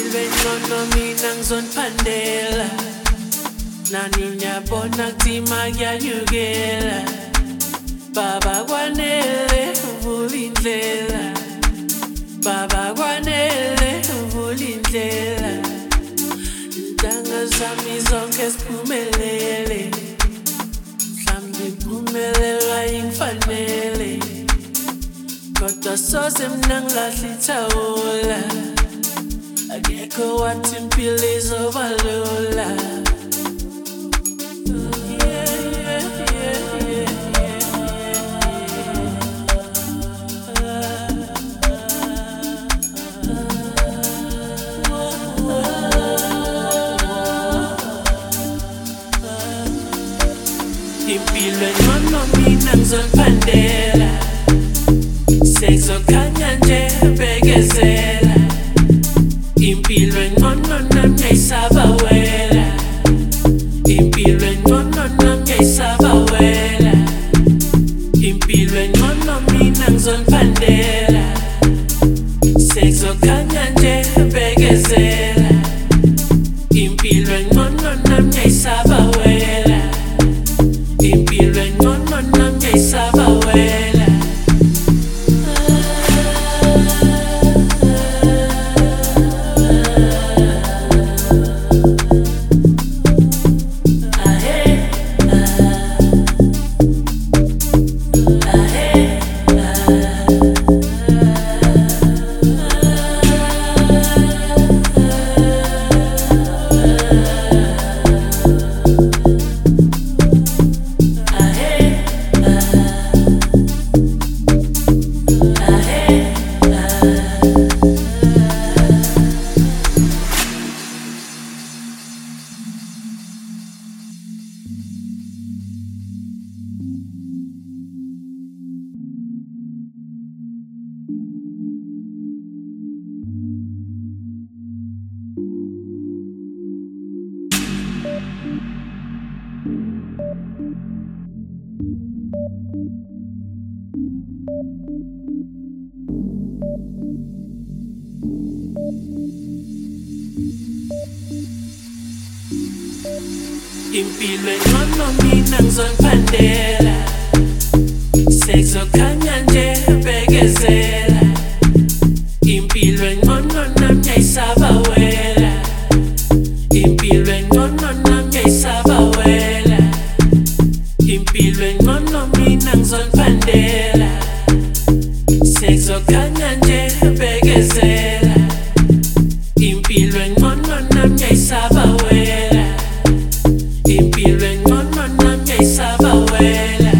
Impilweni mina ngizoniphandela nani nyabona kuthima kuyanyukela baba kwanele uvula indlela baba kwanele uvula indlela intanga zami zonke siphumelele mhlawumbe impumelelo ayingifanele kodwa soze mina ngilahla ithawula akekho wathi impilo izobalula impilo engcono mina ngizoniphandela sekuzokhanya nje bekezela impilo engcono nami ngiyayisabawela impilo engcono nami ngiyayisabawela impilo engcono mina ngizoniphandela sekuzokhanya nje bekezela impilo engcono nami ngiyayisabawela impilo engcono nami ngiyayisabawela impilo engcono mina ngizoniphandela sekuzokhanya nje bekezela impilo engcono nami ngiyayisabawela impilo engcono nami ngiyayisabawela impilo engcono mina ngizoniphandela sekuzokhanya nje bekezela impilo engcono nami ngiyayisabawela impilo engcono nami ngiyayisabawela